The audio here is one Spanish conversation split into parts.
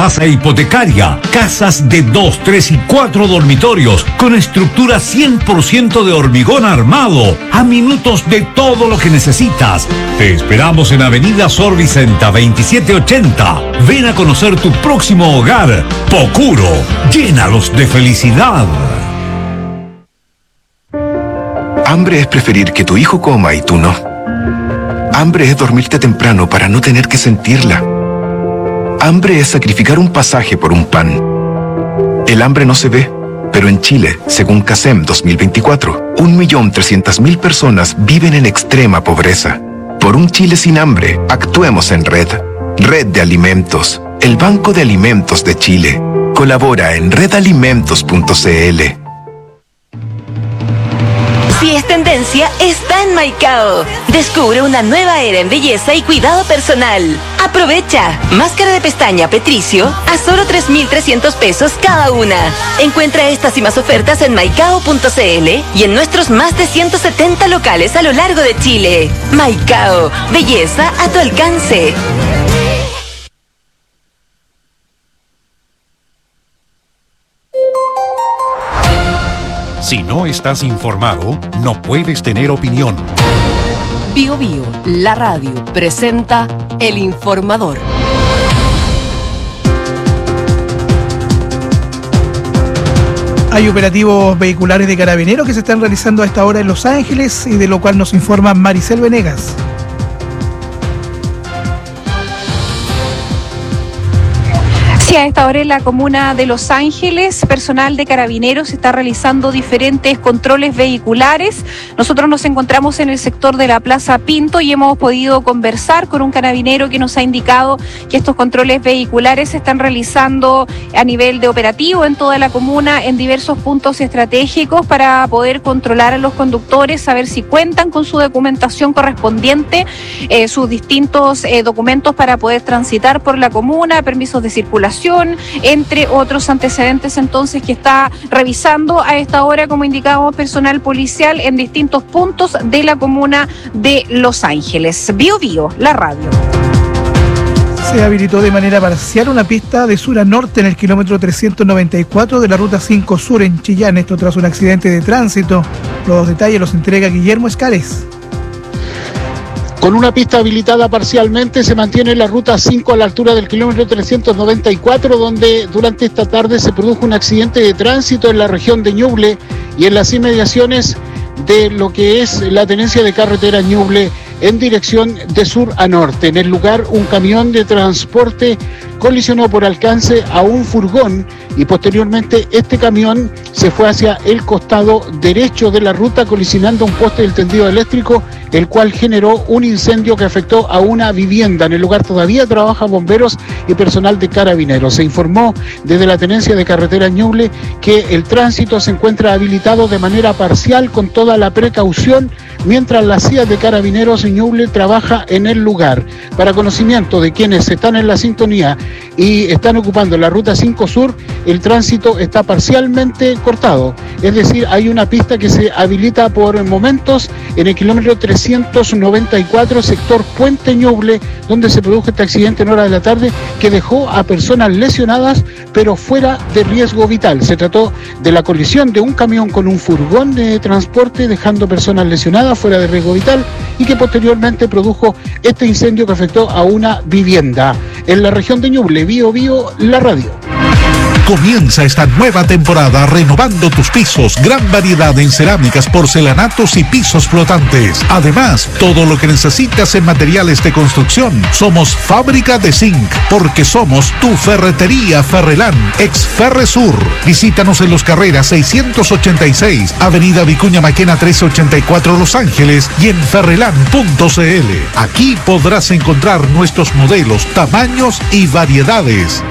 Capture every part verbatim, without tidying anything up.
Tasa hipotecaria, casas de dos, tres y cuatro dormitorios, con estructura cien por ciento de hormigón armado, a minutos de todo lo que necesitas. Te esperamos en Avenida Sor Vicenta veintisiete ochenta. Ven a conocer tu próximo hogar. Pocuro, llénalos de felicidad. Hambre es preferir que tu hijo coma y tú no. Hambre es dormirte temprano para no tener que sentirla. Hambre es sacrificar un pasaje por un pan. El hambre no se ve, pero en Chile, según CASEM dos mil veinticuatro, un millón trescientas mil personas viven en extrema pobreza. Por un Chile sin hambre, actuemos en red. Red de Alimentos, el Banco de Alimentos de Chile. Colabora en red alimentos punto c l. Si es tendencia, está en Maicao. Descubre una nueva era en belleza y cuidado personal. Aprovecha. Máscara de pestaña Petricio a solo tres mil trescientos pesos cada una. Encuentra estas y más ofertas en maicao punto c l y en nuestros más de ciento setenta locales a lo largo de Chile. Maicao. Belleza a tu alcance. Si no estás informado, no puedes tener opinión. Bio Bio, la radio, presenta El Informador. Hay operativos vehiculares de Carabineros que se están realizando a esta hora en Los Ángeles y de lo cual nos informa Maricel Venegas. Sí, a esta hora en la comuna de Los Ángeles, personal de Carabineros está realizando diferentes controles vehiculares. Nosotros nos encontramos en el sector de la Plaza Pinto y hemos podido conversar con un carabinero que nos ha indicado que estos controles vehiculares se están realizando a nivel de operativo en toda la comuna, en diversos puntos estratégicos para poder controlar a los conductores, saber si cuentan con su documentación correspondiente, eh, sus distintos eh, documentos para poder transitar por la comuna, permisos de circulación, entre otros antecedentes entonces que está revisando a esta hora, como indicamos, personal policial en distintos puntos de la comuna de Los Ángeles. Bio Bio, la radio. Se habilitó de manera parcial una pista de sur a norte en el kilómetro trescientos noventa y cuatro de la ruta cinco Sur en Chillán, esto tras un accidente de tránsito. Los detalles los entrega Guillermo Escales. Con una pista habilitada parcialmente se mantiene la ruta cinco a la altura del kilómetro trescientos noventa y cuatro, donde durante esta tarde se produjo un accidente de tránsito en la región de Ñuble y en las inmediaciones de lo que es la tenencia de carretera Ñuble en dirección de sur a norte. En el lugar, un camión de transporte colisionó por alcance a un furgón y posteriormente este camión se fue hacia el costado derecho de la ruta, colisionando un poste del tendido eléctrico, el cual generó un incendio que afectó a una vivienda. En el lugar todavía trabajan bomberos y personal de Carabineros. Se informó desde la tenencia de carretera Ñuble que el tránsito se encuentra habilitado de manera parcial con toda la precaución, mientras la C I A de Carabineros en Ñuble trabaja en el lugar. Para conocimiento de quienes están en la sintonía y están ocupando la ruta cinco Sur, el tránsito está parcialmente cortado, es decir, hay una pista que se habilita por momentos en el kilómetro trescientos noventa y cuatro, sector Puente Ñuble, donde se produjo este accidente en hora de la tarde que dejó a personas lesionadas pero fuera de riesgo vital. Se trató de la colisión de un camión con un furgón de transporte, dejando personas lesionadas fuera de riesgo vital, y que posteriormente produjo este incendio que afectó a una vivienda. En la región de Ñuble, Bio Bio, la radio. Comienza esta nueva temporada renovando tus pisos. Gran variedad en cerámicas, porcelanatos y pisos flotantes. Además, todo lo que necesitas en materiales de construcción. Somos Fábrica de Zinc, porque somos tu ferretería Ferrelán, ex Ferresur. Visítanos en Los Carreras seiscientos ochenta y seis, Avenida Vicuña Maquena trescientos ochenta y cuatro, Los Ángeles, y en ferrelán punto c l. Aquí podrás encontrar nuestros modelos, tamaños y variedades.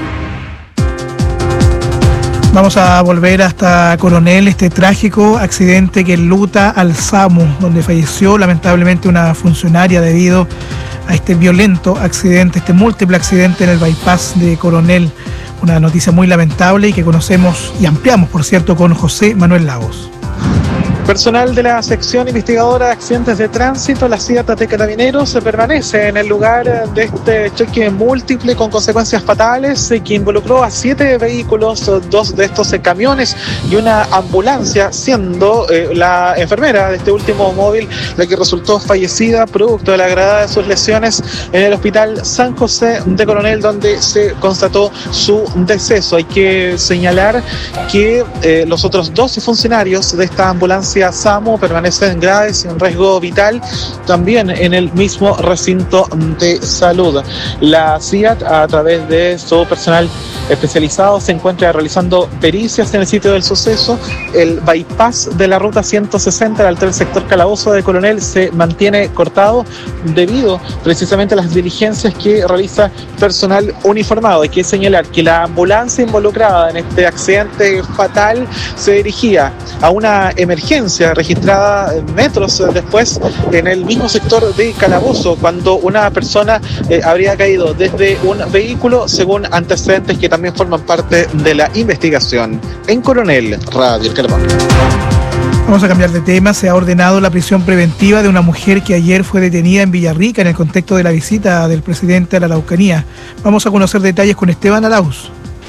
Vamos a volver hasta Coronel, este trágico accidente que enluta al SAMU, donde falleció lamentablemente una funcionaria debido a este violento accidente, este múltiple accidente en el bypass de Coronel. Una noticia muy lamentable y que conocemos y ampliamos, por cierto, con José Manuel Lagos. Personal de la sección investigadora de accidentes de tránsito, la C I A T de Carabineros, se permanece en el lugar de este choque múltiple con consecuencias fatales que involucró a siete vehículos, dos de estos camiones y una ambulancia, siendo eh, la enfermera de este último móvil la que resultó fallecida producto de la gravedad de sus lesiones en el hospital San José de Coronel, donde se constató su deceso. Hay que señalar que eh, los otros doce funcionarios de esta ambulancia SAMU permanecen graves y en riesgo vital también en el mismo recinto de salud. La C I A T, a través de su personal especializado, se encuentra realizando pericias en el sitio del suceso. El bypass de la ruta ciento sesenta al del sector Calabozo de Coronel se mantiene cortado debido precisamente a las diligencias que realiza personal uniformado. Hay que señalar que la ambulancia involucrada en este accidente fatal se dirigía a una emergencia registrada metros después en el mismo sector de Calabozo, cuando una persona eh, habría caído desde un vehículo, según antecedentes que también forman parte de la investigación. En Coronel, Radio El Carbón. Vamos a cambiar de tema. Se ha ordenado la prisión preventiva de una mujer que ayer fue detenida en Villarrica en el contexto de la visita del presidente a la Araucanía. Vamos a conocer detalles con Esteban Arauz.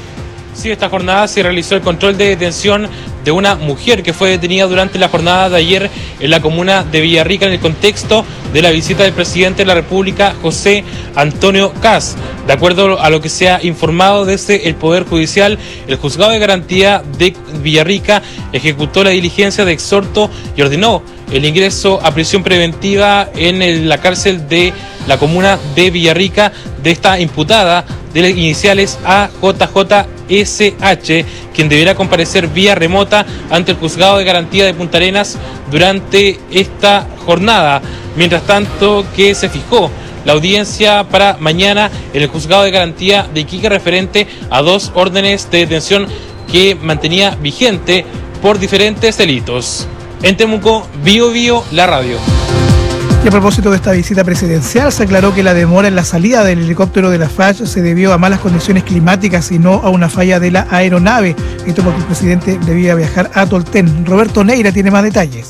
Sí, esta jornada se realizó el control de detención de una mujer que fue detenida durante la jornada de ayer en la comuna de Villarrica en el contexto de la visita del presidente de la República, José Antonio Kast. De acuerdo a lo que se ha informado desde el Poder Judicial, el Juzgado de Garantía de Villarrica ejecutó la diligencia de exhorto y ordenó el ingreso a prisión preventiva en el, la cárcel de la comuna de Villarrica de esta imputada de las iniciales A J J S H, quien deberá comparecer vía remota ante el Juzgado de Garantía de Punta Arenas durante esta jornada. Mientras tanto, que se fijó la audiencia para mañana en el Juzgado de Garantía de Iquique referente a dos órdenes de detención que mantenía vigente por diferentes delitos. En Temuco, Bio Bio, la radio. Y a propósito de esta visita presidencial, se aclaró que la demora en la salida del helicóptero de la F A C se debió a malas condiciones climáticas y no a una falla de la aeronave. Esto porque el presidente debía viajar a Tolten. Roberto Neira tiene más detalles.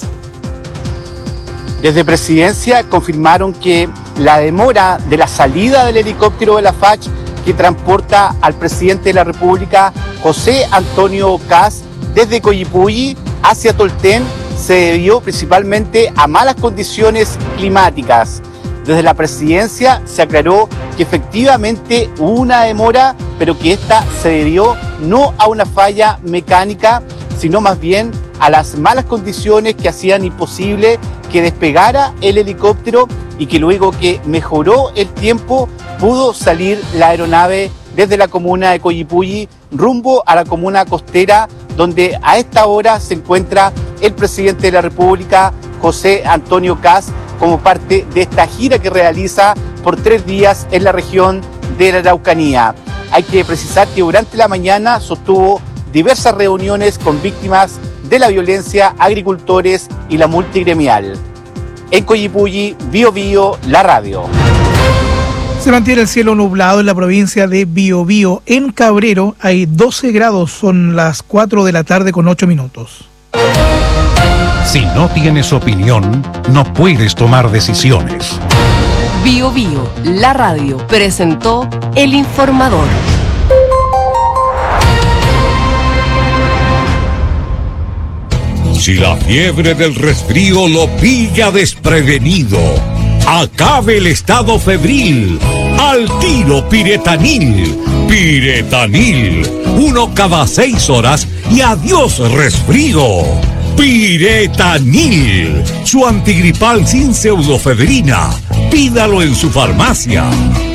Desde Presidencia confirmaron que la demora de la salida del helicóptero de la F A C que transporta al presidente de la República, José Antonio Kast, desde Coyipulli hacia Tolten, se debió principalmente a malas condiciones climáticas. Desde la Presidencia se aclaró que efectivamente hubo una demora, pero que esta se debió no a una falla mecánica, sino más bien a las malas condiciones que hacían imposible que despegara el helicóptero y que luego que mejoró el tiempo pudo salir la aeronave desde la comuna de Coyipulli rumbo a la comuna costera, donde a esta hora se encuentra el presidente de la República, José Antonio Kast, como parte de esta gira que realiza por tres días en la región de la Araucanía. Hay que precisar que durante la mañana sostuvo diversas reuniones con víctimas de la violencia, agricultores y la multigremial. En Coyipulli, Bio Bio, la radio. Se mantiene el cielo nublado en la provincia de Biobío. En Cabrero hay doce grados, son las cuatro de la tarde con ocho minutos. Si no tienes opinión, no puedes tomar decisiones. Bio Bio, la radio, presentó El Informador. Si la fiebre del resfrío lo pilla desprevenido, acabe el estado febril. Al tiro Piretanil. Piretanil. Uno cada seis horas y adiós resfrío. Piretanil. Su antigripal sin pseudofebrina. Pídalo en su farmacia.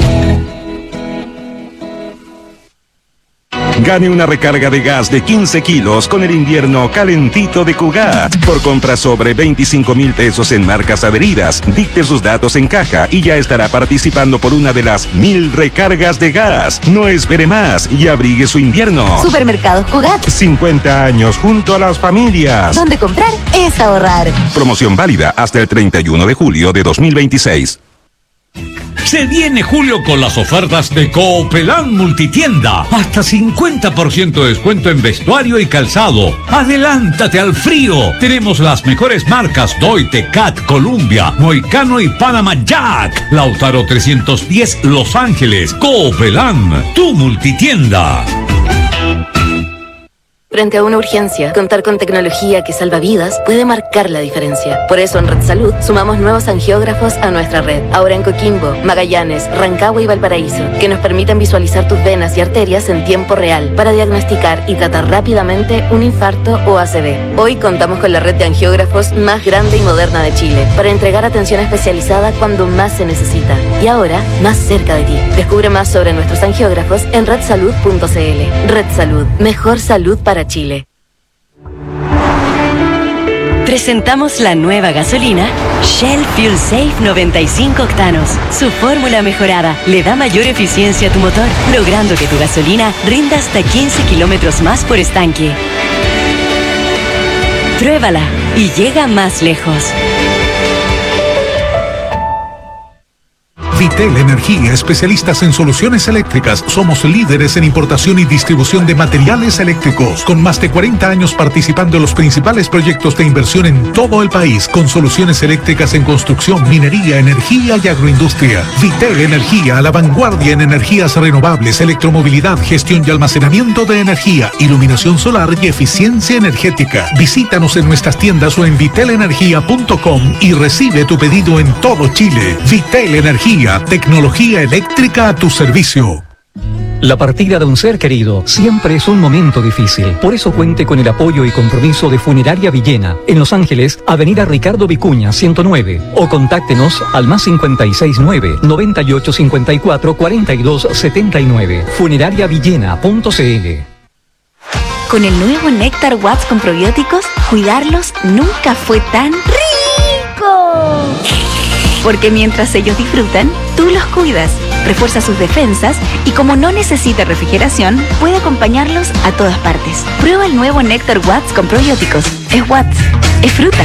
Gane una recarga de gas de quince kilos con el invierno calentito de Cugat. Por compra sobre veinticinco mil pesos en marcas adheridas, dicte sus datos en caja y ya estará participando por una de las mil recargas de gas. No espere más y abrigue su invierno. Supermercados Cugat. cincuenta años junto a las familias. Donde comprar es ahorrar. Promoción válida hasta el treinta y uno de julio de dos mil veintiséis. Se viene julio con las ofertas de Coopelán Multitienda. Hasta cincuenta por ciento de descuento en vestuario y calzado. Adelántate al frío. Tenemos las mejores marcas Doite, Cat, Columbia, Moicano y Panama Jack. Lautaro trescientos diez Los Ángeles. Coopelán, tu multitienda. Frente a una urgencia, contar con tecnología que salva vidas puede marcar la diferencia. Por eso en Red Salud sumamos nuevos angiógrafos a nuestra red. Ahora en Coquimbo, Magallanes, Rancagua y Valparaíso, que nos permiten visualizar tus venas y arterias en tiempo real para diagnosticar y tratar rápidamente un infarto o A C V. Hoy contamos con la red de angiógrafos más grande y moderna de Chile para entregar atención especializada cuando más se necesita. Y ahora, más cerca de ti. Descubre más sobre nuestros angiógrafos en red salud punto c l. Red Salud, mejor salud para Chile. Presentamos la nueva gasolina Shell Fuel Safe noventa y cinco octanos. Su fórmula mejorada le da mayor eficiencia a tu motor, logrando que tu gasolina rinda hasta quince kilómetros más por estanque. Pruébala y llega más lejos. Vitel Energía, especialistas en soluciones eléctricas. Somos líderes en importación y distribución de materiales eléctricos, con más de cuarenta años participando en los principales proyectos de inversión en todo el país, con soluciones eléctricas en construcción, minería, energía y agroindustria. Vitel Energía, a la vanguardia en energías renovables, electromovilidad, gestión y almacenamiento de energía, iluminación solar y eficiencia energética. Visítanos en nuestras tiendas o en vitel energía punto com y recibe tu pedido en todo Chile. Vitel Energía, tecnología eléctrica a tu servicio. La partida de un ser querido siempre es un momento difícil. Por eso cuente con el apoyo y compromiso de Funeraria Villena, en Los Ángeles, Avenida Ricardo Vicuña, ciento nueve. O contáctenos al más cincuenta y seis nueve, noventa y ocho cincuenta y cuatro, cuarenta y dos setenta y nueve. funeraria villena punto c l. Con el nuevo Néctar Watts con probióticos, cuidarlos nunca fue tan rico. Porque mientras ellos disfrutan, tú los cuidas, refuerza sus defensas y como no necesita refrigeración, puede acompañarlos a todas partes. Prueba el nuevo Néctar Watts con probióticos. Es Watts, es fruta.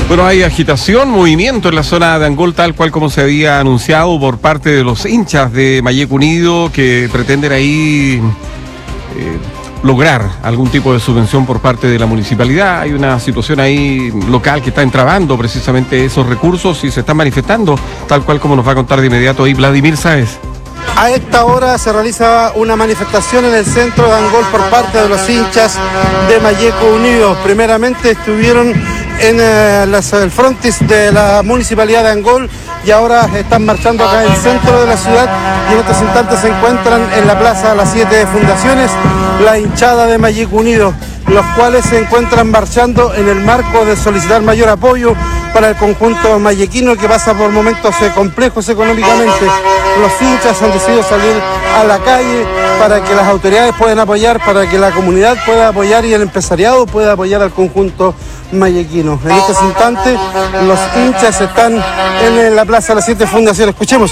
Bueno, hay agitación, movimiento en la zona de Angol, tal cual como se había anunciado por parte de los hinchas de Mayeco Unido, que pretenden ahí eh, lograr algún tipo de subvención por parte de la municipalidad. Hay una situación ahí local que está entrabando precisamente esos recursos y se están manifestando, tal cual como nos va a contar de inmediato ahí Vladimir Sáez. A esta hora se realiza una manifestación en el centro de Angol por parte de los hinchas de Mayeco Unido. Primeramente estuvieron en eh, las, el frontis de la municipalidad de Angol y ahora están marchando acá en el centro de la ciudad y en estos instantes se encuentran en la plaza Las Siete Fundaciones, la hinchada de Mayeco Unido, los cuales se encuentran marchando en el marco de solicitar mayor apoyo para el conjunto mayequino que pasa por momentos eh, complejos económicamente. Los hinchas han decidido salir a la calle para que las autoridades puedan apoyar, para que la comunidad pueda apoyar y el empresariado pueda apoyar al conjunto mayequino. En estos instantes los hinchas están en la plaza de Las Siete Fundaciones. Escuchemos.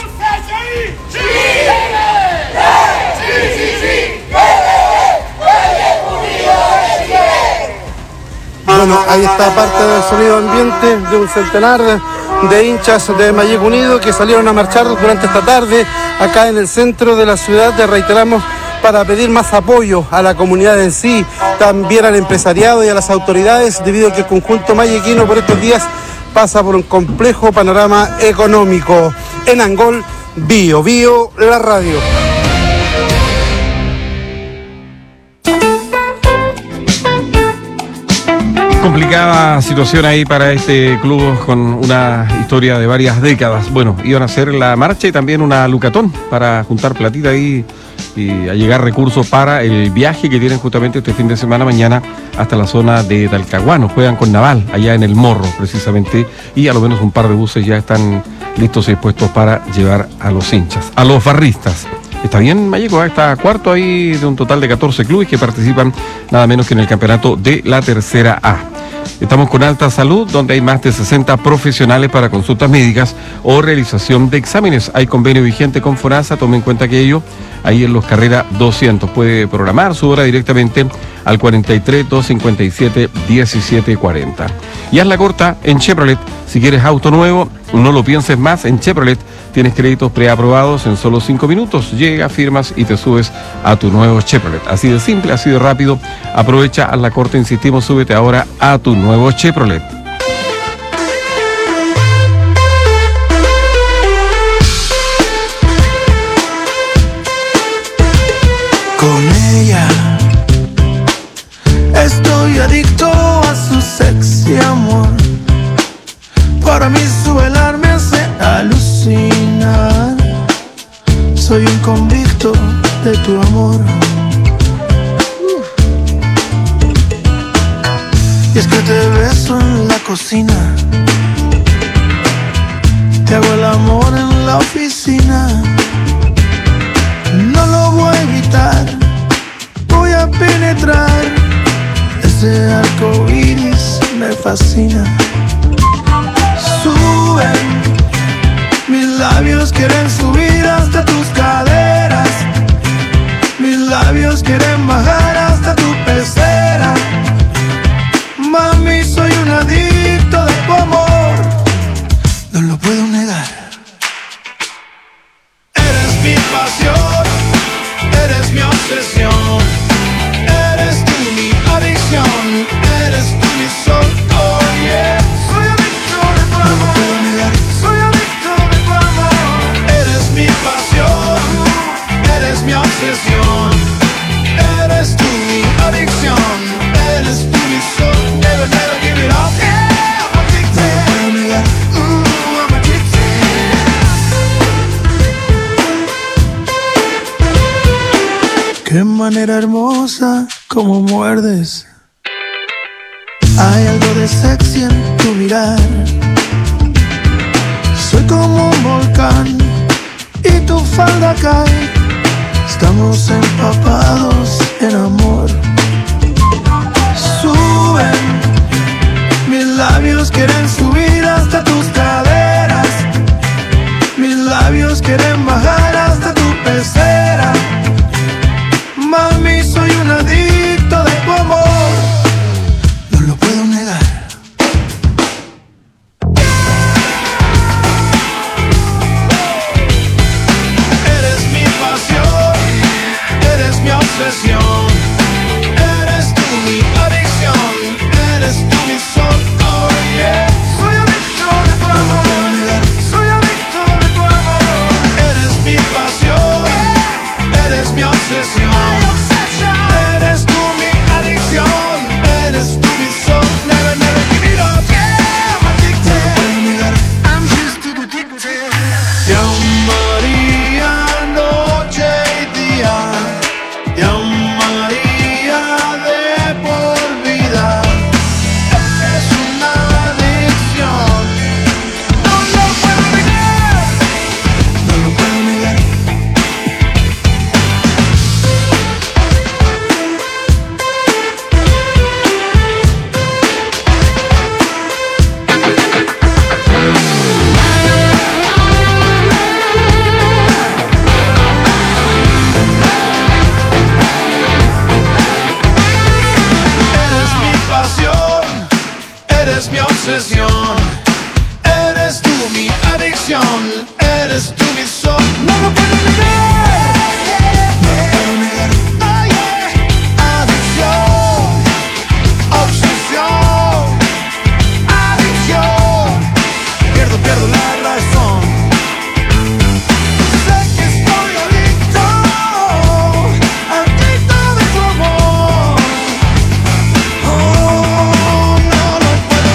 Bueno, ahí está parte del sonido ambiente de un centenar de, de hinchas de Mayeco Unido que salieron a marchar durante esta tarde acá en el centro de la ciudad, te reiteramos, para pedir más apoyo a la comunidad en sí, también al empresariado y a las autoridades, debido a que el conjunto mayequino por estos días pasa por un complejo panorama económico. En Angol, Bio Bio, la radio. Complicada situación ahí para este club con una historia de varias décadas. Bueno, iban a hacer la marcha y también una lucatón para juntar platita ahí y a llegar recursos para el viaje que tienen justamente este fin de semana mañana hasta la zona de Talcahuano. Juegan con Naval allá en el Morro precisamente y a lo menos un par de buses ya están listos y dispuestos para llevar a los hinchas, a los barristas. Está bien, Mayeco, está cuarto ahí de un total de catorce clubes que participan nada menos que en el campeonato de la tercera A. Estamos con Alta Salud, donde hay más de sesenta profesionales para consultas médicas o realización de exámenes. Hay convenio vigente con FONASA, tome en cuenta aquello, ahí en los Carrera doscientos. Puede programar su hora directamente al cuarenta y tres, doscientos cincuenta y siete, diecisiete cuarenta. Y haz la corta en Chevrolet. Si quieres auto nuevo, no lo pienses más, en Chevrolet tienes créditos preaprobados en solo cinco minutos. Llega, firmas y te subes a tu nuevo Chevrolet. Así de simple, así de rápido. Aprovecha, haz la corta, insistimos, súbete ahora a tu nuevo Chevrolet. Con ella estoy adicto a su sexy amor. Para mí su velar me hace alucinar. Soy un convicto de tu amor. Y es que te beso en la cocina, te hago el amor en la oficina. No lo voy a evitar, voy a penetrar. Ese arco iris me fascina. Suben, mis labios quieren subir hasta tus caderas. Mis labios quieren bajar hasta tu pecera. Mami, soy un adicto de tu amor, no lo puedo negar. Eres mi pasión, eres mi obsesión, eres tú mi adicción, eres tú mi sol, oh yeah. Soy adicto de tu amor, no lo puedo negar. Soy adicto de tu amor. Eres mi pasión, eres mi obsesión, eres tú mi adicción, eres tú mi sol. Never, never give it up. Yeah, I'm addicted. No lo puedo negar. Ooh, I'm addicted. Qué manera hermosa como muerdes. Hay algo de sexy en tu mirar. Soy como un volcán y tu falda cae. Estamos empapados en amor. Suben, mis labios quieren subir hasta tus caderas. Mis labios quieren bajar hasta tu pecera. Mami, soy un adicto de tu amor, no lo puedo negar. eres mi obsesión, eres tú mi adicción, eres tú mi sol. No lo puedo negar, no lo puedo negar. Oh, yeah. Adicción, obsesión, adicción. Pierdo, pierdo la razón. Sé que estoy adicto, adicto de tu amor. Oh, no lo puedo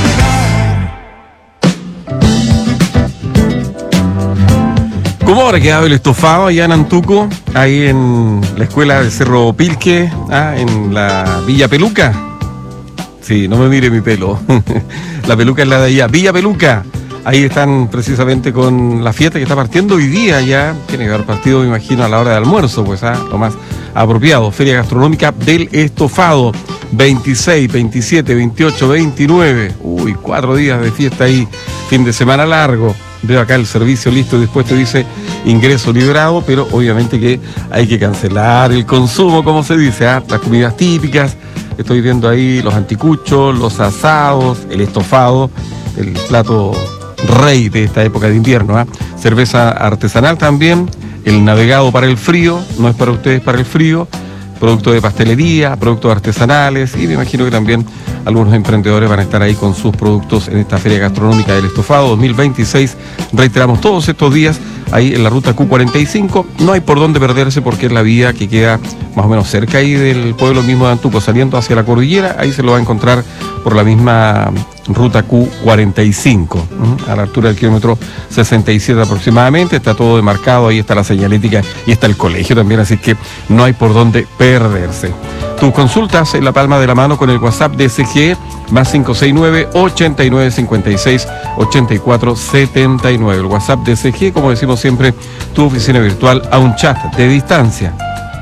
negar. ¿Cómo habrá quedado el estofado allá en Antuco? Ahí en la escuela de Cerro Pilque, ah, en la Villa Peluca. Sí, no me mire mi pelo. La peluca es la de allá. Villa Peluca. Ahí están precisamente con la fiesta que está partiendo hoy día ya. Tiene que haber partido, me imagino, a la hora de almuerzo, pues, ah, lo más apropiado. Feria Gastronómica del Estofado. veintiséis, veintisiete, veintiocho, veintinueve. Uy, cuatro días de fiesta ahí. Fin de semana largo. Veo acá el servicio listo y dispuesto, dice ingreso librado, pero obviamente que hay que cancelar el consumo, como se dice, ¿ah? Las comidas típicas. Estoy viendo ahí los anticuchos, los asados, el estofado, el plato rey de esta época de invierno, ¿ah? Cerveza artesanal también, el navegado para el frío, no es para ustedes, para el frío, productos de pastelería, productos artesanales, y me imagino que también algunos emprendedores van a estar ahí con sus productos en esta Feria Gastronómica del Estofado dos mil veintiséis. Reiteramos todos estos días ahí en la ruta Q cuarenta y cinco. No hay por dónde perderse porque es la vía que queda más o menos cerca ahí del pueblo mismo de Antuco, saliendo hacia la cordillera. Ahí se lo va a encontrar por la misma ruta Q cuarenta y cinco, ¿eh? A la altura del kilómetro sesenta y siete aproximadamente. Está todo demarcado, ahí está la señalética y está el colegio también, así que no hay por dónde perderse. Tus consultas en la palma de la mano con el WhatsApp de S G más cinco seis nueve, ochenta y nueve cincuenta y seis, ochenta y cuatro setenta y nueve. El WhatsApp de S G, como decimos siempre, tu oficina virtual a un chat de distancia.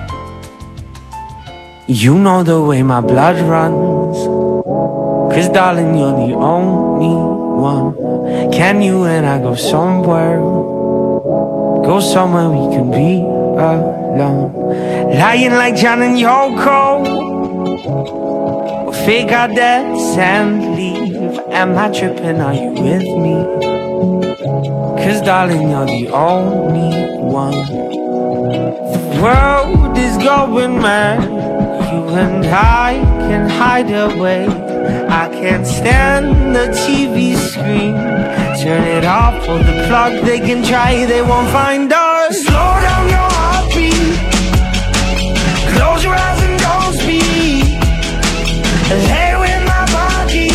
You know the way my blood runs, 'cause darling you're the only one. Can you and I go somewhere, go somewhere we can be alone, lying like John and Yoko, we'll fake our deaths and leave. Am I tripping, are you with me? 'Cause darling you're the only one. The world is going mad, you and I can hide away. I can't stand the T V screen. Turn it off, pull the plug, they can try, they won't find us. Slow down your heartbeat, close your eyes and don't speak. Lay with my body,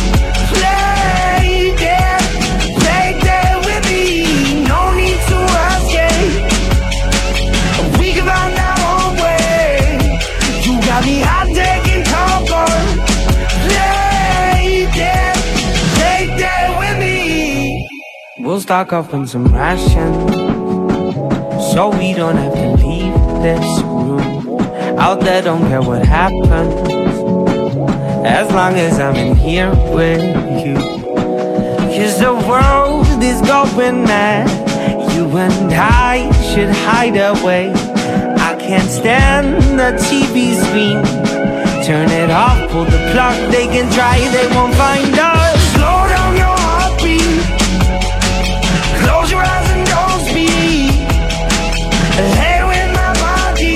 play dead, play dead with me. No need to escape, we can find our own way. You got me hot, taking comfort. Play dead, play dead with me. We'll stock up on some rations, so we don't have to leave this room. Out there, don't care what happens, as long as I'm in here with you. 'Cause the world is going mad, you and I should hide away. I can't stand the T V screen. Turn it off, pull the plug, they can try, they won't find us. Slow down your heartbeat, close your eyes and don't speak. Lay with my body,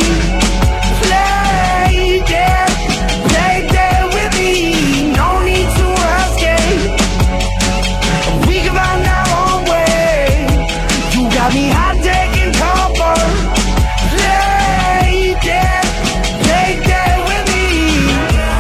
play dead, play dead with me. No need to escape, we can find our own way. You got me hot, taking comfort. Play dead, play dead with me.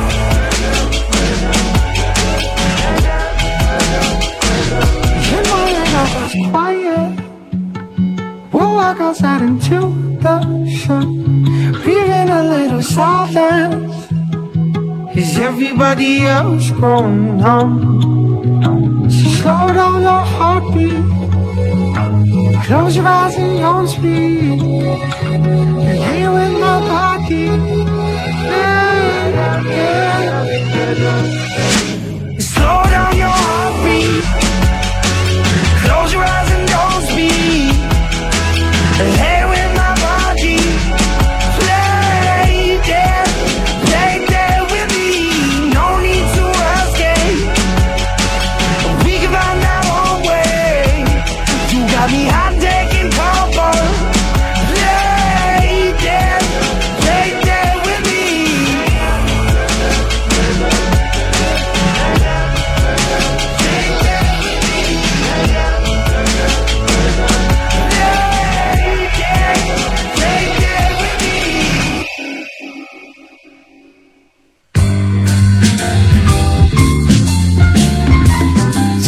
You know that I was quiet, we'll walk outside into the sun, breathing a little silence. Is everybody else going on? So slow down your heartbeat, close your eyes and don't speak. Lay with my body, yeah, yeah. Slow down your heartbeat, close your eyes and don't speak. Lay with my body, play dead, play dead with me. No need to escape,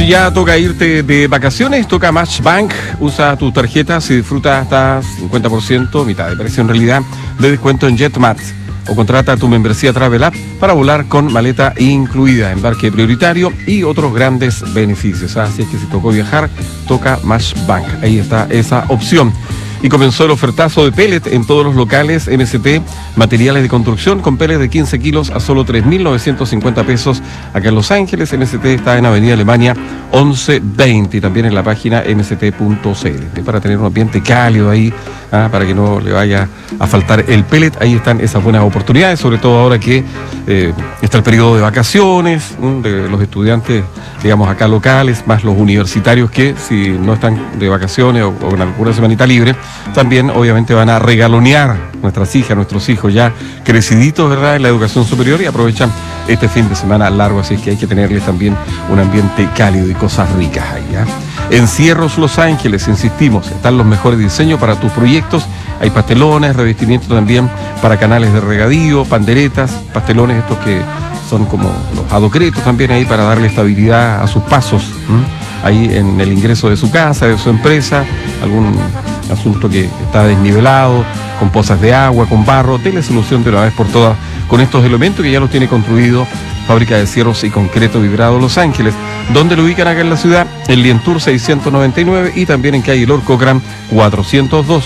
ya toca irte de vacaciones, toca Match Bank. Usa tus tarjetas y disfruta hasta cincuenta por ciento, mitad de precio en realidad, de descuento en JetMat. O contrata tu membresía Travel App para volar con maleta incluida, embarque prioritario y otros grandes beneficios. Así es que si tocó viajar, toca Match Bank. Ahí está esa opción. Y comenzó el ofertazo de pellet en todos los locales M S T, materiales de construcción con pellet de quince kilos a solo tres mil novecientos cincuenta pesos acá en Los Ángeles. M S T está en Avenida Alemania once veinte y también en la página m s t punto c l. Para tener un ambiente cálido ahí, ah, para que no le vaya a faltar el pellet, ahí están esas buenas oportunidades, sobre todo ahora que eh, está el periodo de vacaciones ¿no? de los estudiantes, digamos acá locales, más los universitarios que si no están de vacaciones o, o en alguna semanita libre, también obviamente van a regalonear nuestras hijas, nuestros hijos ya creciditos, ¿verdad?, en la educación superior y aprovechan este fin de semana largo, así es que hay que tenerles también un ambiente cálido y cosas ricas ahí, ¿ya? En Cierros Los Ángeles, insistimos, están los mejores diseños para tus proyectos. Hay pastelones, revestimiento también para canales de regadío, panderetas, pastelones estos que son como los adocretos también ahí para darle estabilidad a sus pasos, ¿m? Ahí en el ingreso de su casa, de su empresa, algún asunto que está desnivelado, con pozas de agua, con barro, dele solución de una vez por todas con estos elementos que ya los tiene construido Fábrica de Cierros y Concreto Vibrado Los Ángeles. ¿Dónde lo ubican acá en la ciudad? En Lientour seiscientos noventa y nueve y también en calle Lord Cochrane cuatrocientos dos.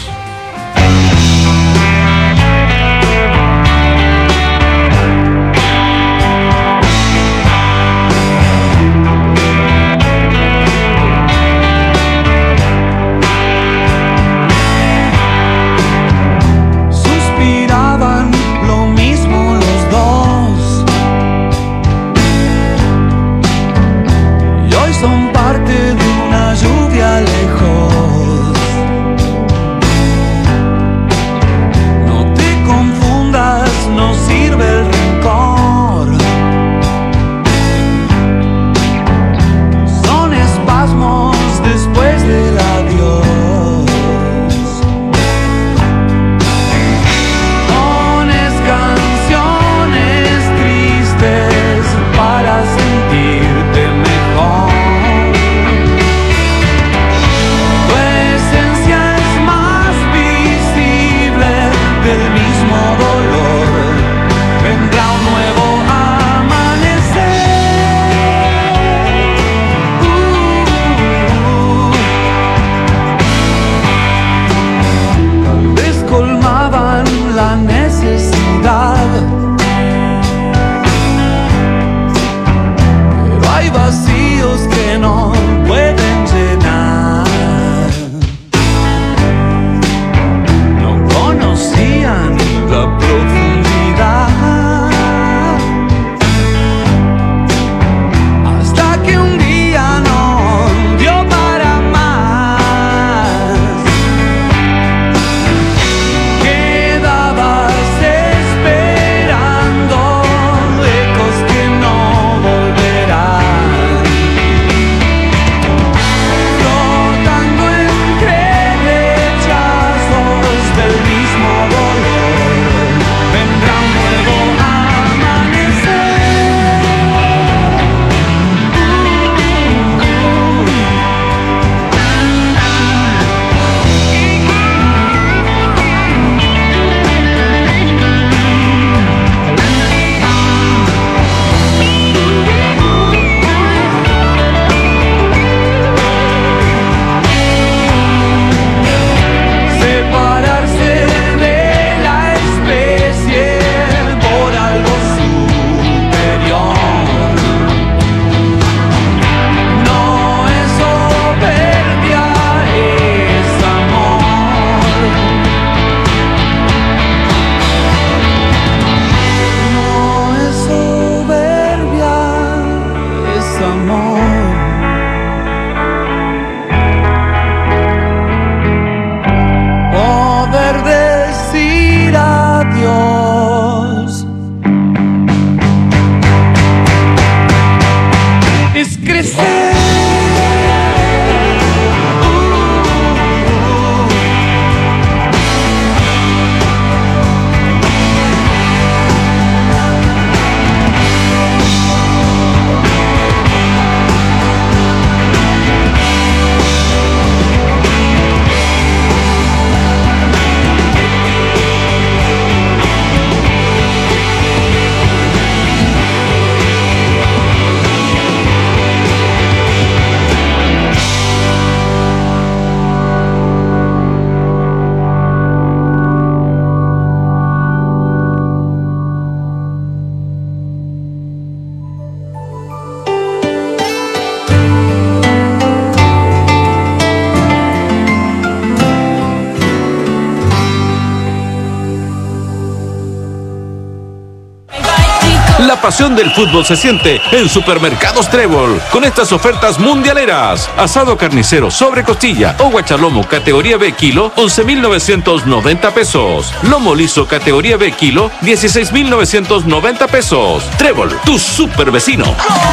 pasión del fútbol se siente en Supermercados Trébol, con estas ofertas mundialeras. Asado carnicero sobre costilla o guachalomo categoría B kilo, once mil novecientos noventa pesos. Lomo liso categoría B kilo, dieciséis mil novecientos noventa pesos. Trébol, tu super vecino.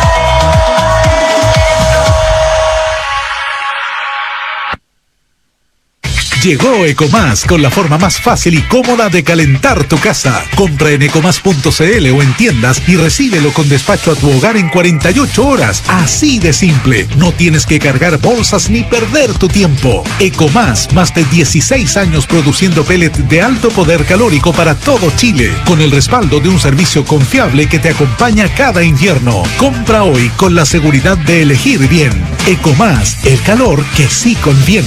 Llegó Ecomás con la forma más fácil y cómoda de calentar tu casa. Compra en ecomás punto cl o en tiendas y recíbelo con despacho a tu hogar en cuarenta y ocho horas. Así de simple. No tienes que cargar bolsas ni perder tu tiempo. Ecomás, más de dieciséis años produciendo pellet de alto poder calórico para todo Chile, con el respaldo de un servicio confiable que te acompaña cada invierno. Compra hoy con la seguridad de elegir bien. Ecomás, el calor que sí conviene.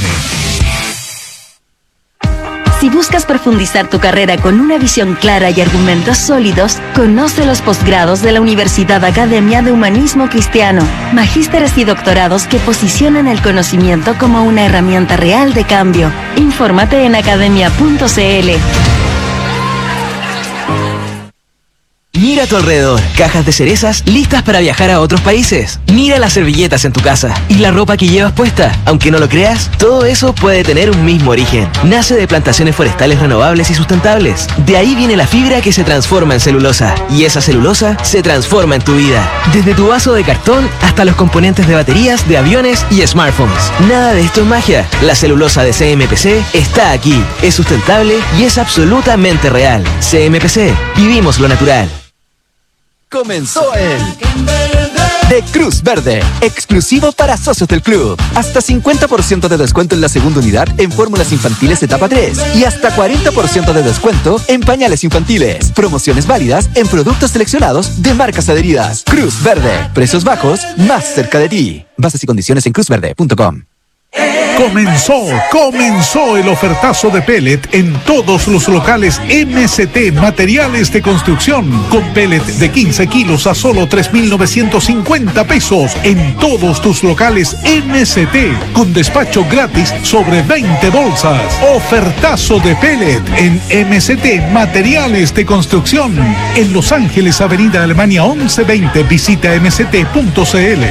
Si buscas profundizar tu carrera con una visión clara y argumentos sólidos, conoce los posgrados de la Universidad Academia de Humanismo Cristiano, magísteres y doctorados que posicionan el conocimiento como una herramienta real de cambio. Infórmate en academia punto cl. Mira a tu alrededor, cajas de cerezas listas para viajar a otros países. Mira las servilletas en tu casa y la ropa que llevas puesta. Aunque no lo creas, todo eso puede tener un mismo origen. Nace de plantaciones forestales renovables y sustentables. De ahí viene la fibra que se transforma en celulosa. Y esa celulosa se transforma en tu vida. Desde tu vaso de cartón hasta los componentes de baterías, de aviones y smartphones. Nada de esto es magia. La celulosa de C M P C está aquí. Es sustentable y es absolutamente real. C M P C. Vivimos lo natural. Comenzó el de Cruz Verde, exclusivo para socios del club. Hasta cincuenta por ciento de descuento en la segunda unidad en fórmulas infantiles etapa tres y hasta cuarenta por ciento de descuento en pañales infantiles. Promociones válidas en productos seleccionados de marcas adheridas. Cruz Verde, precios bajos más cerca de ti. Bases y condiciones en cruz verde punto com. Comenzó, comenzó el ofertazo de pellet en todos los locales M C T Materiales de Construcción, con pellet de quince kilos a solo tres mil novecientos cincuenta pesos en todos tus locales M C T, con despacho gratis sobre veinte bolsas. Ofertazo de pellet en M C T Materiales de Construcción, en Los Ángeles, Avenida Alemania once veinte. Visita m c t punto cl.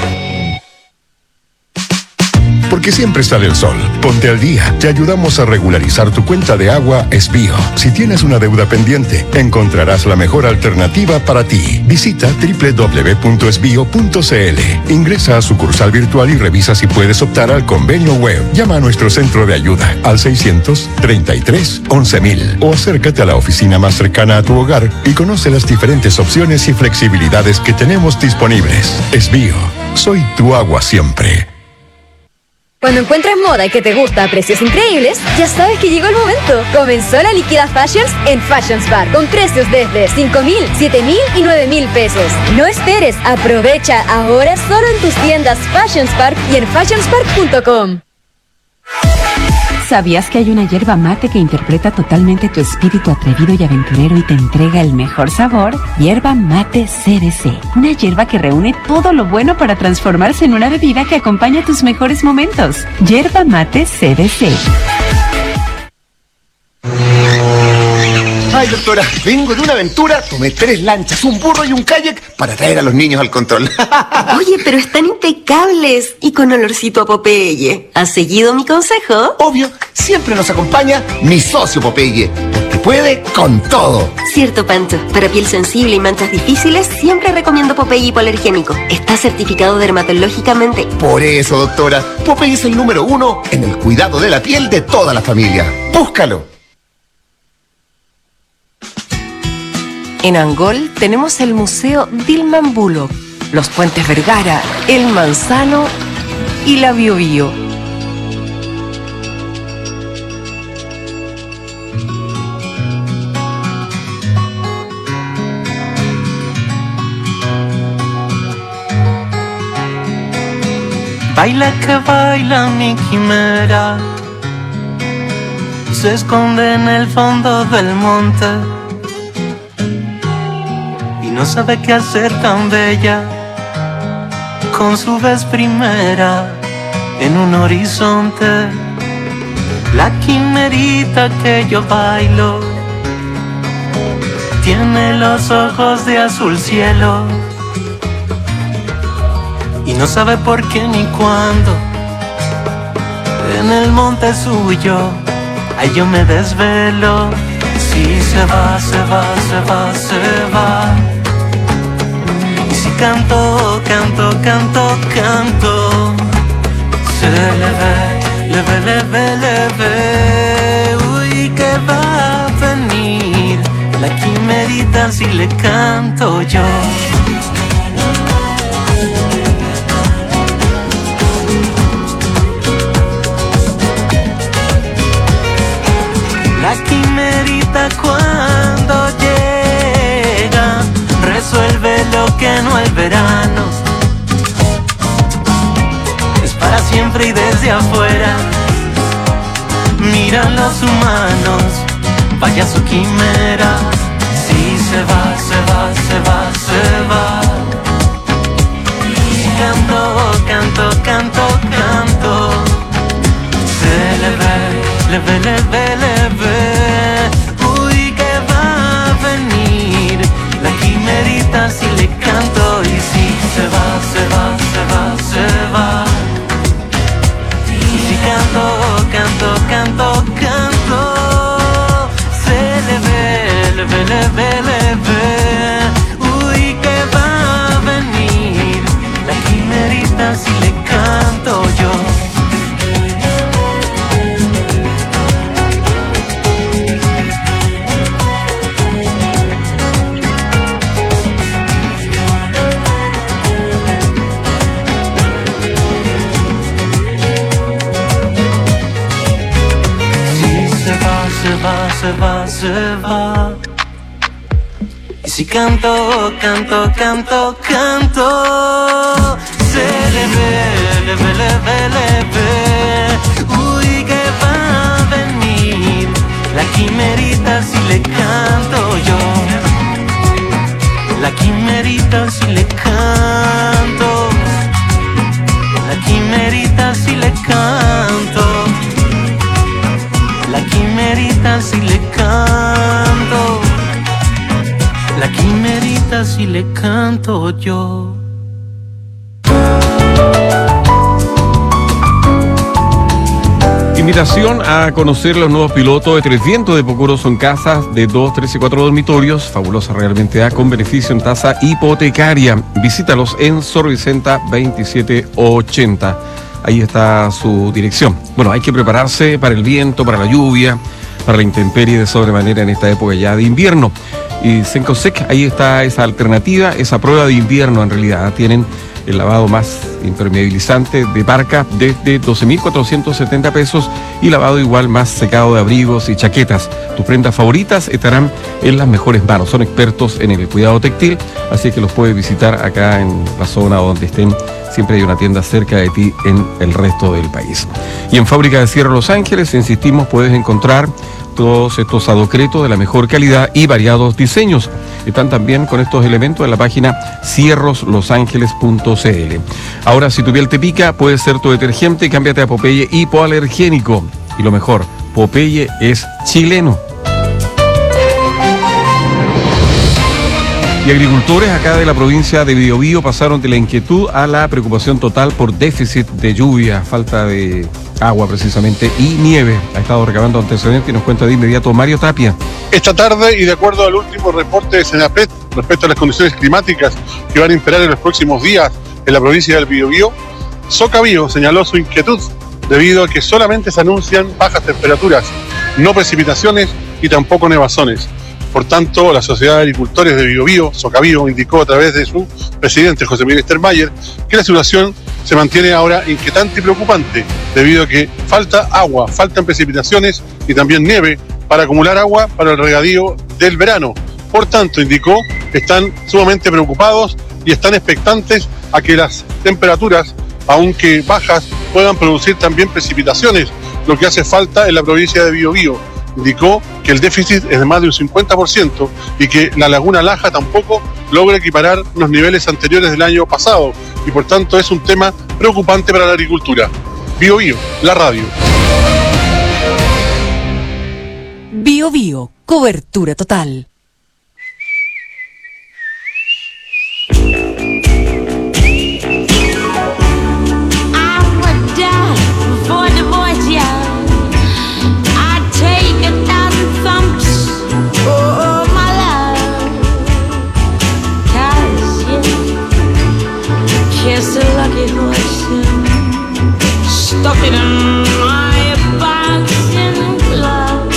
Porque siempre sale el sol. Ponte al día. Te ayudamos a regularizar tu cuenta de agua Esbío. Si tienes una deuda pendiente, encontrarás la mejor alternativa para ti. Visita doble u doble u doble u punto esbío punto cl. Ingresa a sucursal virtual y revisa si puedes optar al convenio web. Llama a nuestro centro de ayuda al seiscientos treinta y tres once mil o acércate a la oficina más cercana a tu hogar y conoce las diferentes opciones y flexibilidades que tenemos disponibles. Esbío. Soy tu agua siempre. Cuando encuentras moda que te gusta a precios increíbles, ya sabes que llegó el momento. Comenzó la Liquida Fashions en Fashions Bar, con precios desde cinco mil, siete mil y nueve mil pesos. No esperes, aprovecha ahora solo en tus tiendas Fashions Park y en fashions park punto com. ¿Sabías que hay una hierba mate que interpreta totalmente tu espíritu atrevido y aventurero y te entrega el mejor sabor? Hierba Mate C B C. Una hierba que reúne todo lo bueno para transformarse en una bebida que acompaña tus mejores momentos. Hierba Mate C B C. Ay, doctora, vengo de una aventura, tomé tres lanchas, un burro y un kayak para traer a los niños al control. Oye, pero están impecables y con olorcito a Popeye. ¿Has seguido mi consejo? Obvio, siempre nos acompaña mi socio Popeye, porque puede con todo. Cierto, Pancho. Para piel sensible y manchas difíciles, siempre recomiendo Popeye hipoalergénico. Está certificado dermatológicamente. Por eso, doctora, Popeye es el número uno en el cuidado de la piel de toda la familia. Búscalo. En Angol tenemos el Museo Dilman Bullock, los Puentes Vergara, el Manzano y la Biobío. Baila que baila mi quimera, se esconde en el fondo del monte y no sabe qué hacer tan bella con su vez primera en un horizonte. La quimerita que yo bailo tiene los ojos de azul cielo y no sabe por qué ni cuándo. En el monte suyo, ahí yo me desvelo. Si se va, se va, se va, se va. Y si canto, canto, canto, canto, se le ve, le ve, le ve, le ve. Uy, que va a venir la quimerita si le canto yo. La quimerita cuando llega resuelve lo que no es verano. Es para siempre y desde afuera miran los humanos, vaya su quimera. Si se va, se va, se va, se va. Y canto, canto, canto, canto, se le ve, le ve, le ve, le ve. Uy, que va a venir la quimerita si le canto. Y si se va, se va, se va, se va. Y si canto, canto, canto, canto, se le ve, le ve, le ve, le ve. Uy, que va a venir la quimerita si le canto yo. Se va, se va, se va. Y si canto, canto, canto, canto, se le ve, le ve, le ve, le ve. Uy, que va a venir la quimerita si le canto yo. La quimerita si le canto. La quimerita si le canto. La quimerita si le canto. La quimerita si le canto yo. Invitación a conocer los nuevos pilotos de Tres Vientos de Pocoro. Son casas de dos, tres y cuatro dormitorios, fabulosa realmente, A, con beneficio en tasa hipotecaria. Visítalos en Sor Vicenta veintisiete ochenta. Ahí está su dirección. Bueno, hay que prepararse para el viento, para la lluvia, para la intemperie de sobremanera en esta época ya de invierno. Y Sencosec, ahí está esa alternativa, esa prueba de invierno en realidad. Tienen el lavado más impermeabilizante de parca desde doce mil cuatrocientos setenta pesos y lavado igual más secado de abrigos y chaquetas. Tus prendas favoritas estarán en las mejores manos. Son expertos en el cuidado textil, así que los puedes visitar acá en la zona donde estén. Siempre hay una tienda cerca de ti en el resto del país. Y en Fábrica de Cierre Los Ángeles, insistimos, puedes encontrar todos estos adocretos de la mejor calidad y variados diseños. Están también con estos elementos en la página cierros los ángeles punto c l. Ahora, si tu piel te pica, puede ser tu detergente, cámbiate a Popeye hipoalergénico. Y lo mejor, Popeye es chileno. Y agricultores acá de la provincia de Biobío pasaron de la inquietud a la preocupación total por déficit de lluvia, falta de agua precisamente y nieve. Ha estado recabando antecedentes y nos cuenta de inmediato Mario Tapia. Esta tarde, y de acuerdo al último reporte de Senapred respecto a las condiciones climáticas que van a imperar en los próximos días en la provincia del Biobío, Socabío señaló su inquietud debido a que solamente se anuncian bajas temperaturas, no precipitaciones y tampoco nevazones. Por tanto, la Sociedad de Agricultores de Biobío, Socabío, indicó a través de su presidente, José Miguel Stermayer, que la situación se mantiene ahora inquietante y preocupante, debido a que falta agua, faltan precipitaciones y también nieve para acumular agua para el regadío del verano. Por tanto, indicó, están sumamente preocupados y están expectantes a que las temperaturas, aunque bajas, puedan producir también precipitaciones, lo que hace falta en la provincia de Biobío. Indicó que el déficit es de más de un cincuenta por ciento y que la laguna Laja tampoco logra equiparar los niveles anteriores del año pasado y por tanto es un tema preocupante para la agricultura. Biobío, la radio. Biobío, cobertura total. kissed a lucky horse and stuck it in my boxing glove.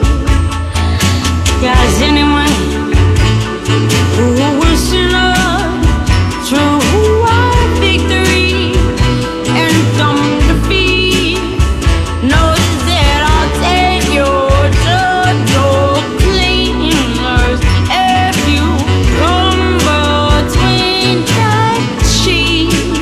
Guys, anyone who wishing a true victory and some defeat knows that I'll take your door cleaners if you come between the sheets.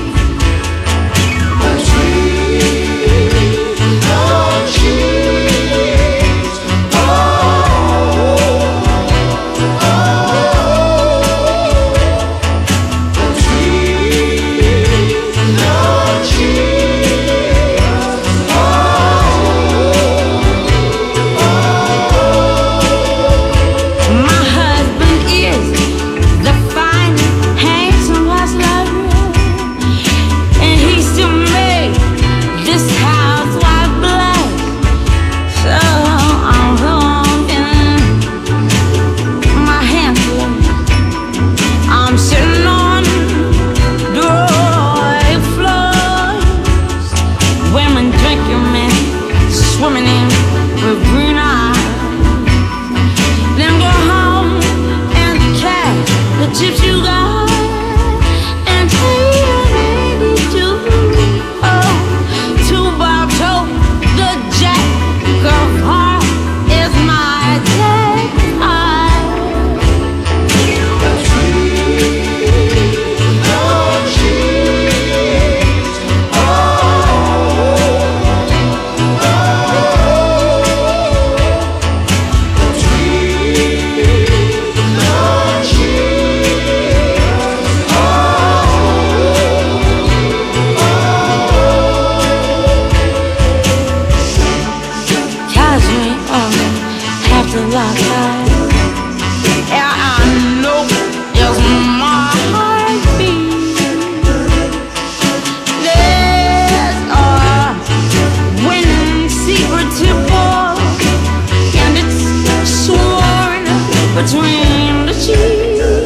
My husband is the fine, handsome hustler, and he still made this housewife blessed. So I'm holding my hands low. I'm sitting on dry floors. Women drinking, men swimming in with green eyes. Then go home and cash the chips you got and pay your baby too. Oh, two bottles of the Jack of Heart is my tagline. Catch me up after last night. Yeah, I know it's my heartbeat. There's a winning secret to ball, and it's sworn between the sheets.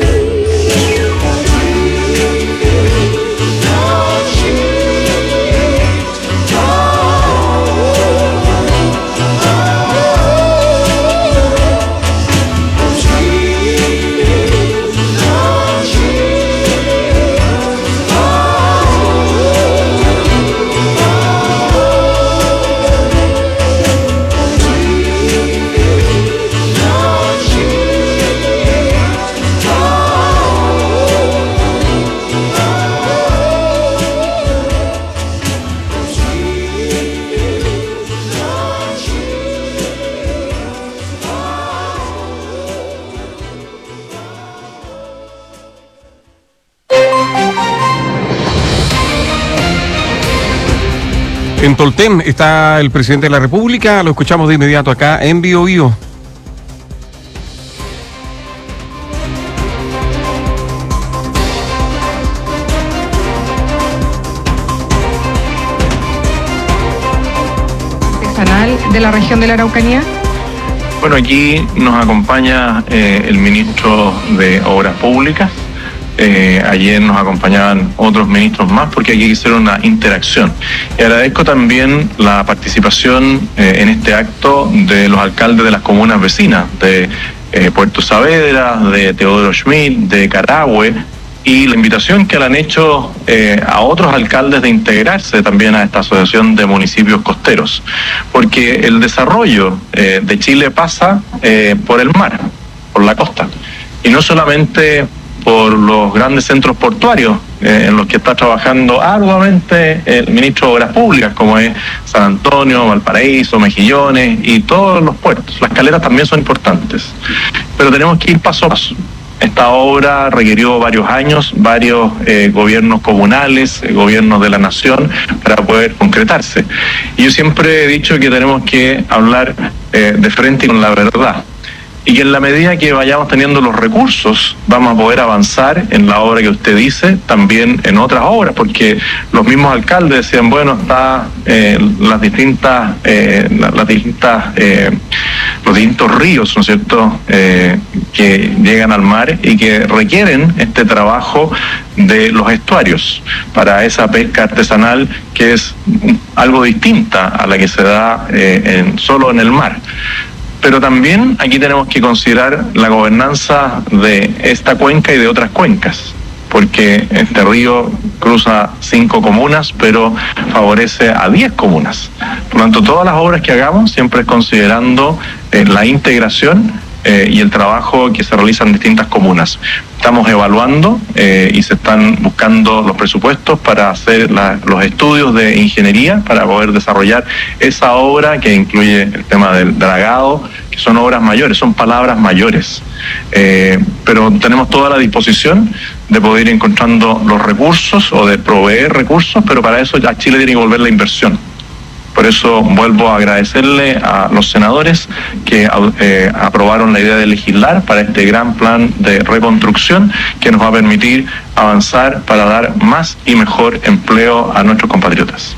En Tolten está el presidente de la República, lo escuchamos de inmediato acá en Bio Bio. Artesanal de la región de la Araucanía. Bueno, aquí nos acompaña eh, el ministro de Obras Públicas. Eh, ayer nos acompañaban otros ministros más porque aquí hicieron una interacción. Y agradezco también la participación eh, en este acto de los alcaldes de las comunas vecinas, de eh, Puerto Saavedra, de Teodoro Schmidt, de Carahue, y la invitación que le han hecho eh, a otros alcaldes de integrarse también a esta asociación de municipios costeros, porque el desarrollo eh, de Chile pasa eh, por el mar, por la costa, y no solamente por los grandes centros portuarios eh, en los que está trabajando arduamente el ministro de Obras Públicas, como es San Antonio, Valparaíso, Mejillones y todos los puertos. Las caleras también son importantes, pero tenemos que ir paso a paso. Esta obra requirió varios años, varios eh, gobiernos comunales, eh, gobiernos de la nación, para poder concretarse. Y yo siempre he dicho que tenemos que hablar eh, de frente y con la verdad. Y que en la medida que vayamos teniendo los recursos, vamos a poder avanzar en la obra que usted dice, también en otras obras, porque los mismos alcaldes decían, bueno, está eh, las distintas, eh, las distintas eh, los distintos ríos, ¿no es cierto?, eh, que llegan al mar y que requieren este trabajo de los estuarios para esa pesca artesanal que es algo distinta a la que se da eh, en, solo en el mar. Pero también aquí tenemos que considerar la gobernanza de esta cuenca y de otras cuencas, porque este río cruza cinco comunas, pero favorece a diez comunas. Por lo tanto, todas las obras que hagamos siempre es considerando eh, la integración eh, y el trabajo que se realiza en distintas comunas. Estamos evaluando eh, y se están buscando los presupuestos para hacer la, los estudios de ingeniería para poder desarrollar esa obra que incluye el tema del dragado, que son obras mayores, son palabras mayores. Eh, pero tenemos toda la disposición de poder ir encontrando los recursos o de proveer recursos, pero para eso ya Chile tiene que volver la inversión. Por eso vuelvo a agradecerle a los senadores que eh, aprobaron la idea de legislar para este gran plan de reconstrucción que nos va a permitir avanzar para dar más y mejor empleo a nuestros compatriotas.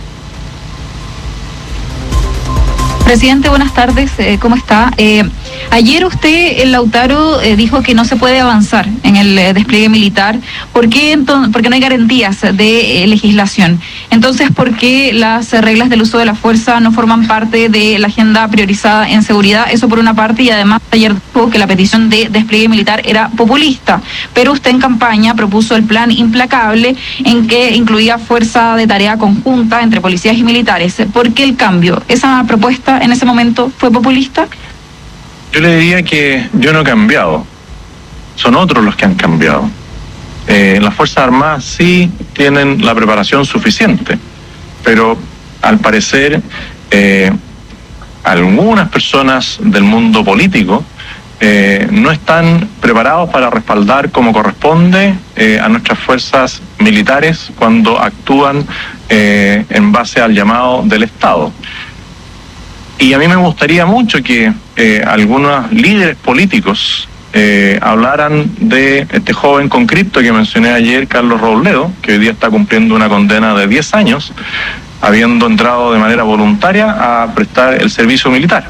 Presidente, buenas tardes, eh, ¿cómo está? Eh, ayer usted, el Lautaro, eh, dijo que no se puede avanzar en el eh, despliegue militar. ¿Por qué entonces? Porque no hay garantías de eh, legislación. Entonces, ¿por qué las eh, reglas del uso de la fuerza no forman parte de la agenda priorizada en seguridad? Eso por una parte, y además ayer dijo que la petición de despliegue militar era populista, pero usted en campaña propuso el plan implacable en que incluía fuerza de tarea conjunta entre policías y militares. ¿Por qué el cambio? ¿Esa propuesta en ese momento fue populista? Yo le diría que yo no he cambiado, son otros los que han cambiado. Eh, las Fuerzas Armadas sí tienen la preparación suficiente, pero al parecer eh, algunas personas del mundo político eh, no están preparados para respaldar como corresponde eh, a nuestras fuerzas militares cuando actúan eh, en base al llamado del Estado. Y a mí me gustaría mucho que eh, algunos líderes políticos eh, hablaran de este joven con cripto que mencioné ayer, Carlos Robledo, que hoy día está cumpliendo una condena de diez años, habiendo entrado de manera voluntaria a prestar el servicio militar.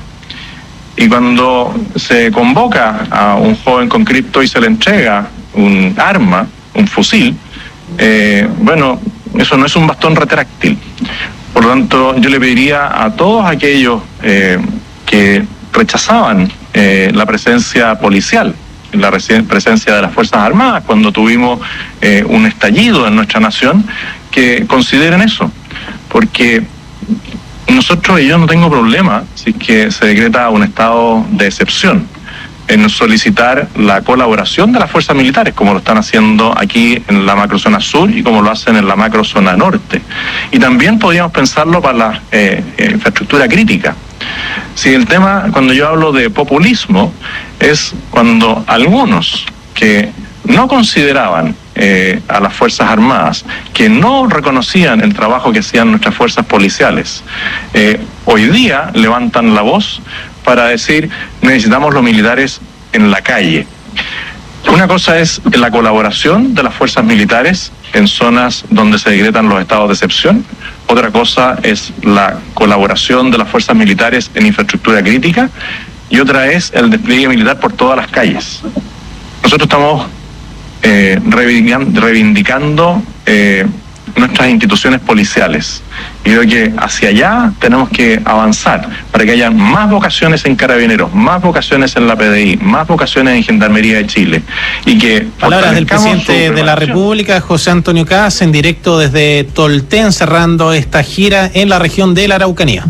Y cuando se convoca a un joven con cripto y se le entrega un arma, un fusil, eh, bueno, eso no es un bastón retráctil. Por lo tanto, yo le pediría a todos aquellos eh, que rechazaban eh, la presencia policial, la presencia de las Fuerzas Armadas cuando tuvimos eh, un estallido en nuestra nación, que consideren eso, porque nosotros, y yo no tengo problema si es que se decreta un estado de excepción, en solicitar la colaboración de las fuerzas militares, como lo están haciendo aquí en la macrozona sur y como lo hacen en la macrozona norte. Y también podríamos pensarlo para la eh, infraestructura crítica. Si el tema, cuando yo hablo de populismo, es cuando algunos que no consideraban eh, a las Fuerzas Armadas, que no reconocían el trabajo que hacían nuestras fuerzas policiales, eh, hoy día levantan la voz para decir necesitamos los militares en la calle. Una cosa es la colaboración de las fuerzas militares en zonas donde se decretan los estados de excepción, otra cosa es la colaboración de las fuerzas militares en infraestructura crítica y otra es el despliegue militar por todas las calles. Nosotros estamos eh, reivindicando, reivindicando eh, nuestras instituciones policiales. Y creo que hacia allá tenemos que avanzar para que haya más vocaciones en Carabineros, más vocaciones en la P D I, más vocaciones en Gendarmería de Chile. Y que palabras del presidente de la República, José Antonio Kast, en directo desde Tolten, cerrando esta gira en la región de la Araucanía.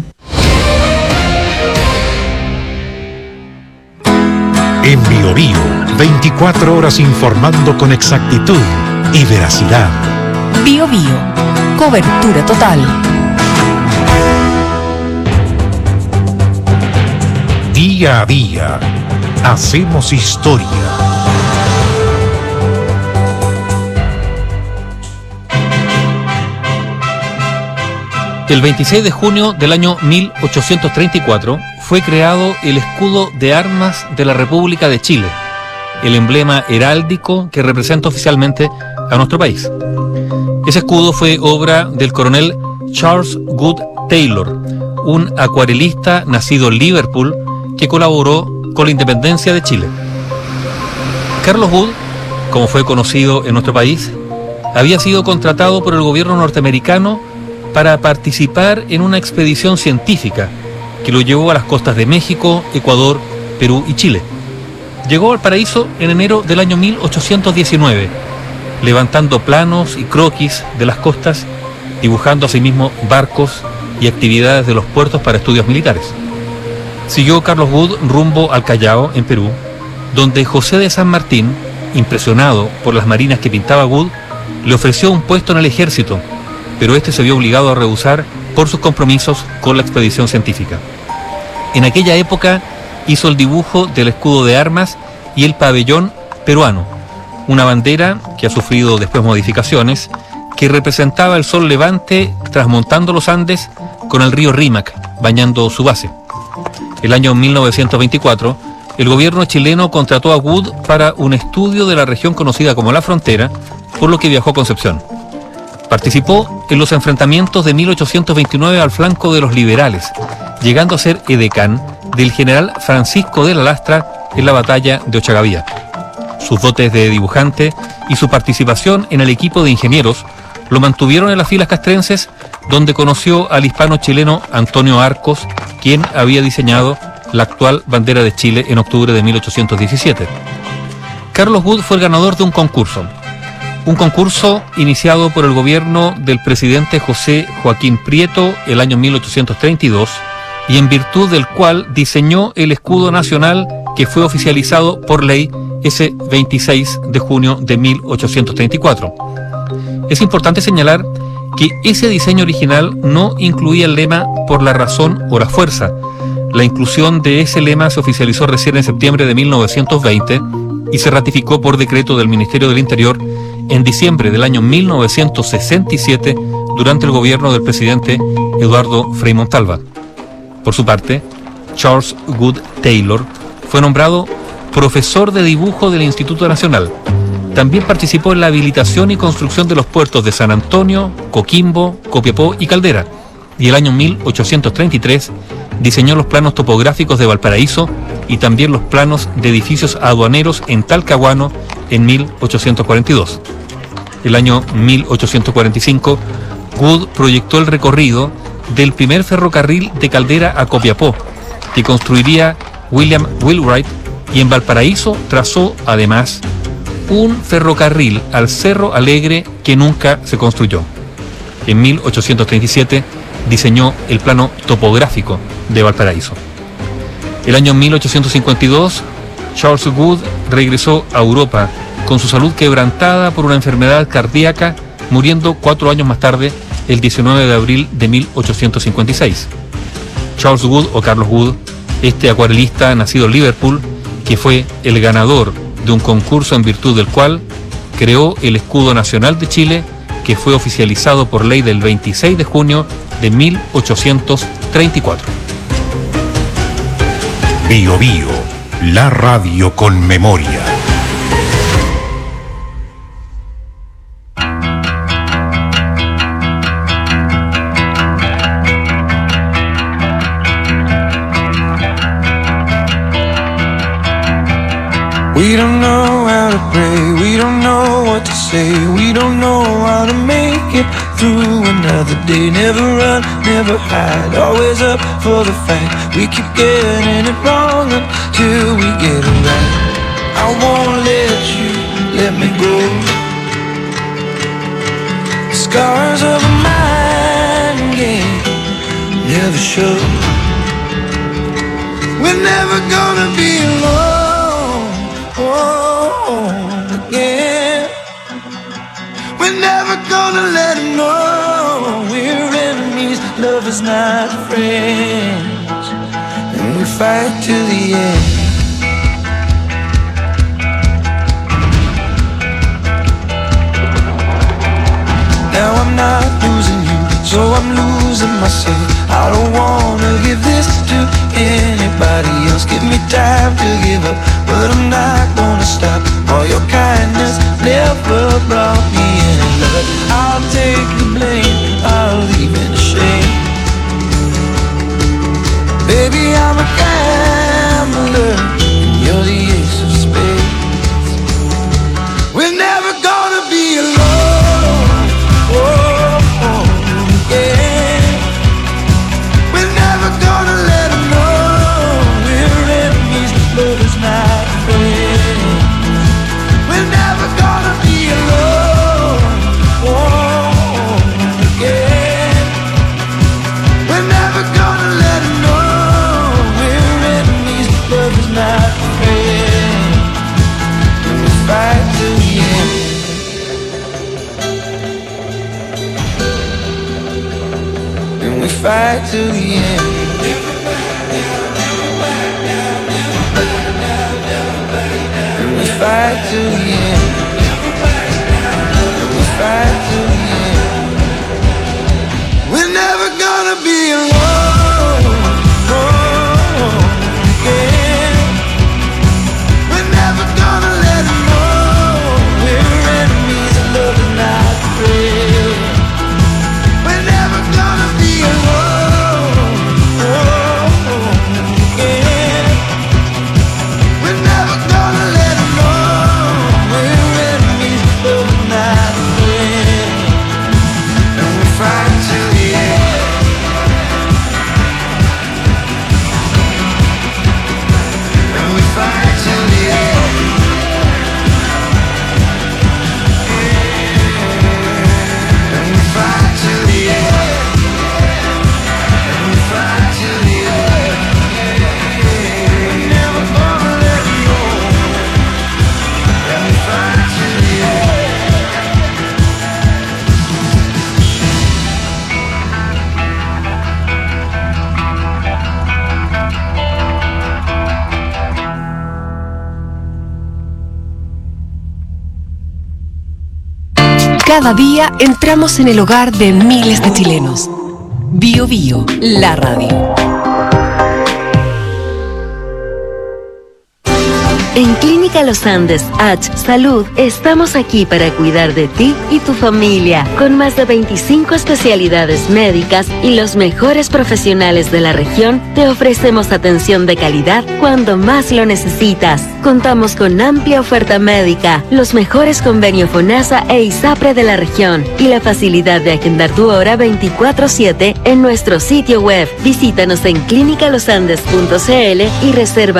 En Bio Bio, veinticuatro horas informando con exactitud y veracidad. Bio Bio, cobertura total. Día a día, hacemos historia. El veintiséis de junio del año mil ochocientos treinta y cuatro fue creado el escudo de armas de la República de Chile, el emblema heráldico que representa oficialmente a nuestro país. Ese escudo fue obra del coronel Charles Good Taylor, un acuarelista nacido en Liverpool, que colaboró con la independencia de Chile. Carlos Wood, como fue conocido en nuestro país, había sido contratado por el gobierno norteamericano para participar en una expedición científica que lo llevó a las costas de México, Ecuador, Perú y Chile. Llegó al Valparaíso en enero del año mil ochocientos diecinueve, levantando planos y croquis de las costas, dibujando asimismo barcos y actividades de los puertos para estudios militares. Siguió Carlos Wood rumbo al Callao, en Perú, donde José de San Martín, impresionado por las marinas que pintaba Wood, le ofreció un puesto en el ejército, pero este se vio obligado a rehusar por sus compromisos con la expedición científica. En aquella época hizo el dibujo del escudo de armas y el pabellón peruano, una bandera que ha sufrido después modificaciones, que representaba el sol levante trasmontando los Andes con el río Rímac bañando su base. El año mil novecientos veinticuatro, el gobierno chileno contrató a Wood para un estudio de la región conocida como La Frontera, por lo que viajó a Concepción. Participó en los enfrentamientos de mil ochocientos veintinueve al flanco de los liberales, llegando a ser edecán del general Francisco de la Lastra en la batalla de Ochagavía. Sus dotes de dibujante y su participación en el equipo de ingenieros lo mantuvieron en las filas castrenses, donde conoció al hispano-chileno Antonio Arcos, quien había diseñado la actual bandera de Chile en octubre de mil ochocientos diecisiete. Carlos Wood fue el ganador de un concurso, un concurso iniciado por el gobierno del presidente José Joaquín Prieto el año mil ochocientos treinta y dos, y en virtud del cual diseñó el escudo nacional que fue oficializado por ley ese veintiséis de junio de mil ochocientos treinta y cuatro. Es importante señalar que ese diseño original no incluía el lema "por la razón o la fuerza". La inclusión de ese lema se oficializó recién en septiembre de mil novecientos veinte y se ratificó por decreto del Ministerio del Interior en diciembre del año mil novecientos sesenta y siete durante el gobierno del presidente Eduardo Frei Montalva. Por su parte, Charles Wood Taylor fue nombrado profesor de dibujo del Instituto Nacional. También participó en la habilitación y construcción de los puertos de San Antonio, Coquimbo, Copiapó y Caldera, y el año mil ochocientos treinta y tres diseñó los planos topográficos de Valparaíso y también los planos de edificios aduaneros en Talcahuano en mil ochocientos cuarenta y dos. El año mil ochocientos cuarenta y cinco, Wood proyectó el recorrido del primer ferrocarril de Caldera a Copiapó, que construiría William Wheelwright, y en Valparaíso trazó además un ferrocarril al Cerro Alegre que nunca se construyó. En mil ochocientos treinta y siete diseñó el plano topográfico de Valparaíso. El año mil ochocientos cincuenta y dos, Charles Wood regresó a Europa con su salud quebrantada por una enfermedad cardíaca, muriendo cuatro años más tarde, el diecinueve de abril de mil ochocientos cincuenta y seis. Charles Wood, o Carlos Wood, este acuarelista nacido en Liverpool, que fue el ganador de un concurso en virtud del cual creó el escudo nacional de Chile, que fue oficializado por ley del veintiséis de junio de mil ochocientos treinta y cuatro. Bio Bio, la radio con memoria. We don't know how to pray, we don't know what to say, we don't know how to make it through another day. Never run, never hide, always up for the fight. We keep getting it wrong until we get it right. I won't let you let me go. The scars of a mind game never show. We're never gonna be alone. Oh, again. We're never gonna let him know we're enemies, lovers not friends, and we fight to the end. Now I'm not losing you, so I'm losing myself. I don't wanna give this to anybody else. Give me time to give up, but I'm not gonna stop. All your kindness never brought me any love. I'll take the blame, I'll leave in the shame. Baby, I'm a guy fight to the end. And we fight to the end. And we fight to the end. We're never gonna be alone, alone again. We're never gonna let them know we're enemies and love is not friends. We're never gonna be alone, alone again. We're never gonna let them know we're enemies and love is not friends. And we fight till the end. And we fight till the end. And we fight till the end. And we fight till the end. We're never gonna let go. And we fight till the end. Cada día entramos en el hogar de miles de chilenos. Bio Bio, la radio. En Clínica Los Andes H Salud estamos aquí para cuidar de ti y tu familia, con más de veinticinco especialidades médicas y los mejores profesionales de la región. Te ofrecemos atención de calidad cuando más lo necesitas. Contamos con amplia oferta médica, los mejores convenios FONASA e ISAPRE de la región y la facilidad de agendar tu hora veinticuatro siete en nuestro sitio web. Visítanos en clínica los andes punto c l y reserva